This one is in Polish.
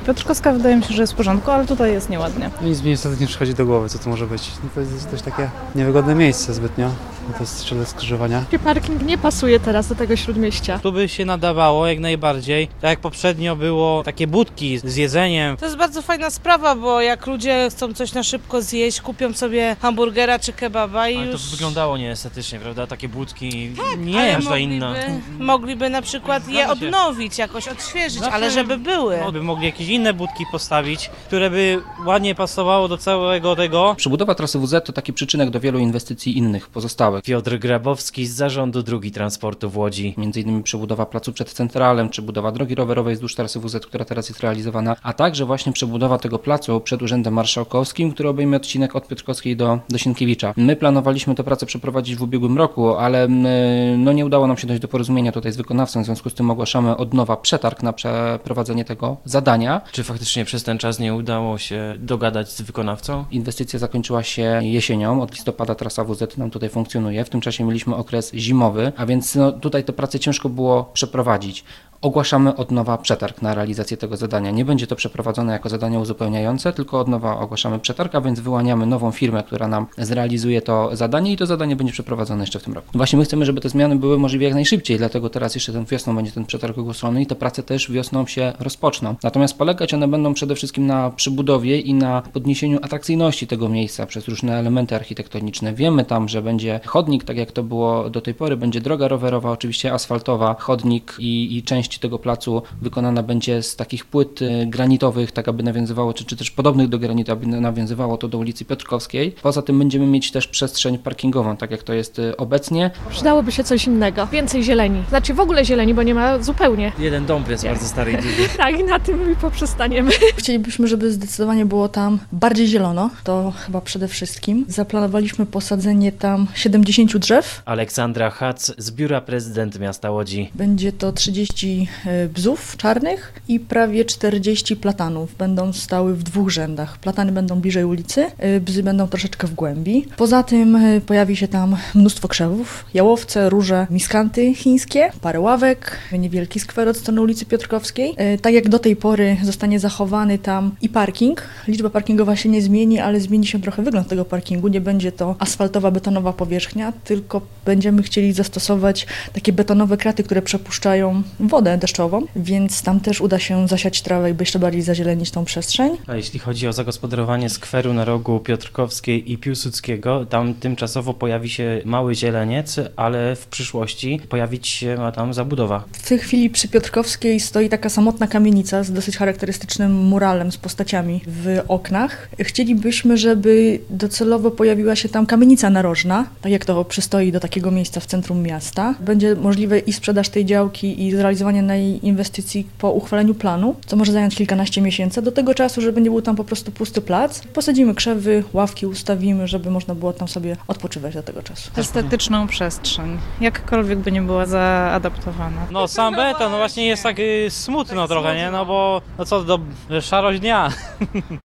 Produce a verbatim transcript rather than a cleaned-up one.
Piotrkowska wydaje mi się, że jest w porządku, ale tutaj jest nieładnie. Nic mi niestety nie przychodzi do głowy, co to może być. No to jest też takie niewygodne miejsce zbytnio. No to jest szczyt skrzyżowania. Parking nie pasuje teraz do tego śródmieścia. Tu by się nadawało jak najbardziej. Tak jak poprzednio było takie budki z jedzeniem. To jest bardzo fajna sprawa, bo jak ludzie chcą coś na szybko zjeść, kupią sobie hamburgera czy kebaba i ale już... to wyglądało nieestetycznie, prawda? Takie budki, Tak, nie ale każda mogliby, inna. mogliby na przykład je Zgadza się. odnowić, jakoś odświeżyć, Zawsze ale żeby były. By mogli jakieś inne budki postawić, które by ładnie pasowało do całego tego. Przebudowa trasy W Z to taki przyczynek do wielu inwestycji innych, pozostałych. Piotr Grabowski z Zarządu Dróg Transportu w Łodzi. Między innymi przebudowa placu przed Centralem, czy budowa drogi rowerowej wzdłuż trasy W Z, która teraz jest realizowana, a także właśnie przebudowa tego placu przed Urzędem Marszałkowskim, który obejmie odcinek od Piotrkowskiej do, do Sienkiewicza. My planowaliśmy tę pracę przeprowadzić w ubiegłym roku, ale no, nie udało nam się dojść do porozumienia tutaj z wykonawcą, w związku z tym ogłaszamy od nowa przetarg na przeprowadzenie tego zadania. Czy faktycznie przez ten czas nie udało się dogadać z wykonawcą? Inwestycja zakończyła się jesienią, od listopada trasa W Z nam tutaj funkcjonuje. W tym czasie mieliśmy okres zimowy, a więc no, tutaj te prace ciężko było przeprowadzić. Ogłaszamy od nowa przetarg na realizację tego zadania. Nie będzie to przeprowadzone jako zadanie uzupełniające, tylko od nowa ogłaszamy przetarg, a więc wyłaniamy nową firmę, która nam zrealizuje to zadanie i to zadanie będzie przeprowadzone jeszcze w tym roku. Właśnie my chcemy, żeby te zmiany były możliwie jak najszybciej, dlatego teraz jeszcze ten wiosną będzie ten przetarg ogłoszony i te prace też wiosną się rozpoczną. Natomiast polegać one będą przede wszystkim na przybudowie i na podniesieniu atrakcyjności tego miejsca przez różne elementy architektoniczne. Wiemy tam, że będzie chodnik, tak jak to było do tej pory, będzie droga rowerowa, oczywiście asfaltowa, chodnik i, i część tego placu wykonana będzie z takich płyt granitowych, tak aby nawiązywało, czy, czy też podobnych do granitu, aby nawiązywało to do ulicy Piotrkowskiej. Poza tym będziemy mieć też przestrzeń parkingową, tak jak to jest obecnie. Przydałoby się coś innego, więcej zieleni. Znaczy w ogóle zieleni, bo nie ma zupełnie. Jeden dom jest bardzo stary i duży. Tak, i na tym poprzestaniemy. Chcielibyśmy, żeby zdecydowanie było tam bardziej zielono, to chyba przede wszystkim. Zaplanowaliśmy posadzenie tam siedemdziesięciu drzew. Aleksandra Hac z Biura Prezydent Miasta Łodzi. Będzie to trzydzieści bzów czarnych i prawie czterdzieści platanów. Będą stały w dwóch rzędach. Platany będą bliżej ulicy, bzy będą troszeczkę w głębi. Poza tym pojawi się tam mnóstwo krzewów, jałowce, róże, miskanty chińskie, parę ławek, niewielki skwer od strony ulicy Piotrkowskiej. Tak jak do tej pory zostanie zachowany tam i parking. Liczba parkingowa się nie zmieni, ale zmieni się trochę wygląd tego parkingu. Nie będzie to asfaltowa, betonowa powierzchnia, tylko będziemy chcieli zastosować takie betonowe kraty, które przepuszczają wodę deszczową, więc tam też uda się zasiać trawę i jeszcze bardziej zazielenić tą przestrzeń. A jeśli chodzi o zagospodarowanie skweru na rogu Piotrkowskiej i Piłsudskiego, tam tymczasowo pojawi się mały zieleniec, ale w przyszłości pojawić się ma tam zabudowa. W tej chwili przy Piotrkowskiej stoi taka samotna kamienica z dosyć charakterystycznym muralem z postaciami w oknach. Chcielibyśmy, żeby docelowo pojawiła się tam kamienica narożna, tak jak to przystoi do takiego miejsca w centrum miasta. Będzie możliwe i sprzedaż tej działki i zrealizowanie na jej inwestycji po uchwaleniu planu, co może zająć kilkanaście miesięcy. Do tego czasu, żeby nie był tam po prostu pusty plac, posadzimy krzewy, ławki ustawimy, żeby można było tam sobie odpoczywać do tego czasu. Estetyczną przestrzeń, jakkolwiek by nie była zaadaptowana. No sam beton, no właśnie jest tak y, smutno trochę, nie? No bo no co, do szarość dnia.